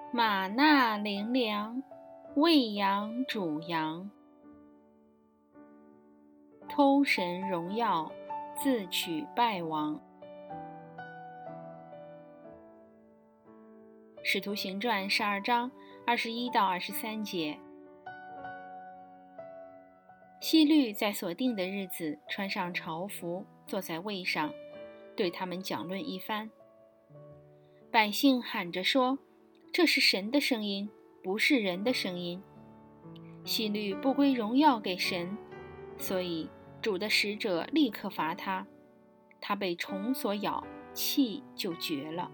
马纳灵粮，喂养主羊，偷神荣耀，自取败亡。使徒行传12章21到23节。希律在所定的日子穿上朝服，坐在位上，对他们讲论一番。百姓喊着说，这是神的声音，不是人的声音。希律不归荣耀给神，所以主的使者立刻罚他，他被虫所咬，气就绝了。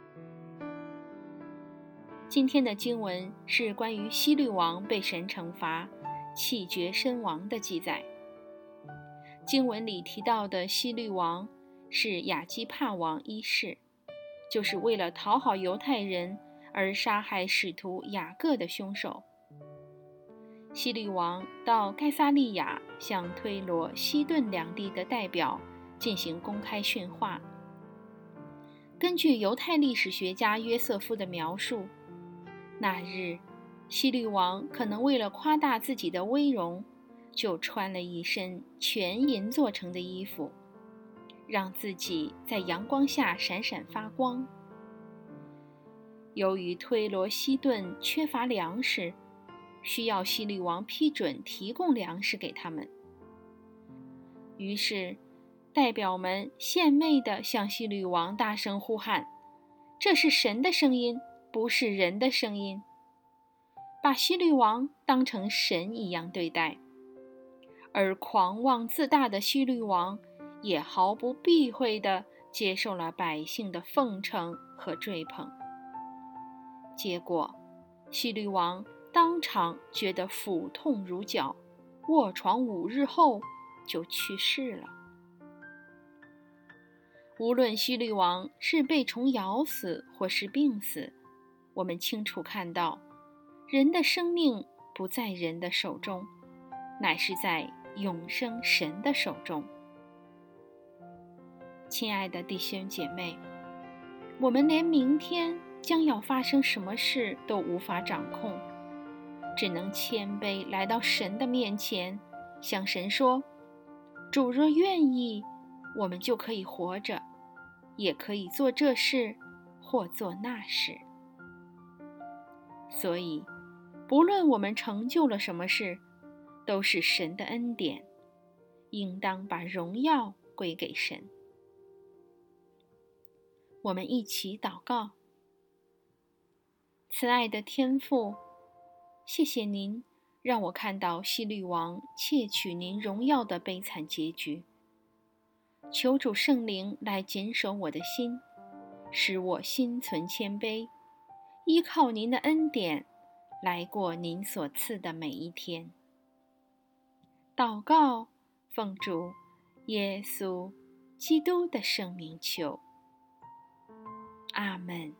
今天的经文是关于希律王被神惩罚，气绝身亡的记载。经文里提到的希律王是亚基帕王一世，就是为了讨好犹太人而杀害使徒雅各的凶手。希律王到该撒利亚向推罗、西顿两地的代表进行公开训话。根据犹太历史学家约瑟夫的描述，那日希律王可能为了夸大自己的威容，就穿了一身全银做成的衣服，让自己在阳光下闪闪发光。由于推罗西顿缺乏粮食，需要希律王批准提供粮食给他们。于是代表们献媚地向希律王大声呼喊，这是神的声音，不是人的声音，把希律王当成神一样对待。而狂妄自大的希律王也毫不避讳地接受了百姓的奉承和追捧。结果希律王当场觉得腹痛如绞，卧床5日后就去世了。无论希律王是被虫咬死或是病死，我们清楚看到，人的生命不在人的手中，乃是在永生神的手中。亲爱的弟兄姐妹，我们连明天将要发生什么事都无法掌控，只能谦卑来到神的面前，向神说，主若愿意，我们就可以活着，也可以做这事或做那事。所以不论我们成就了什么事，都是神的恩典，应当把荣耀归给神。我们一起祷告。慈爱的天父，谢谢您让我看到希律王窃取您荣耀的悲惨结局。求主圣灵来谨守我的心，使我心存谦卑，依靠您的恩典来过您所赐的每一天。祷告，奉主耶稣基督的圣名求，阿们。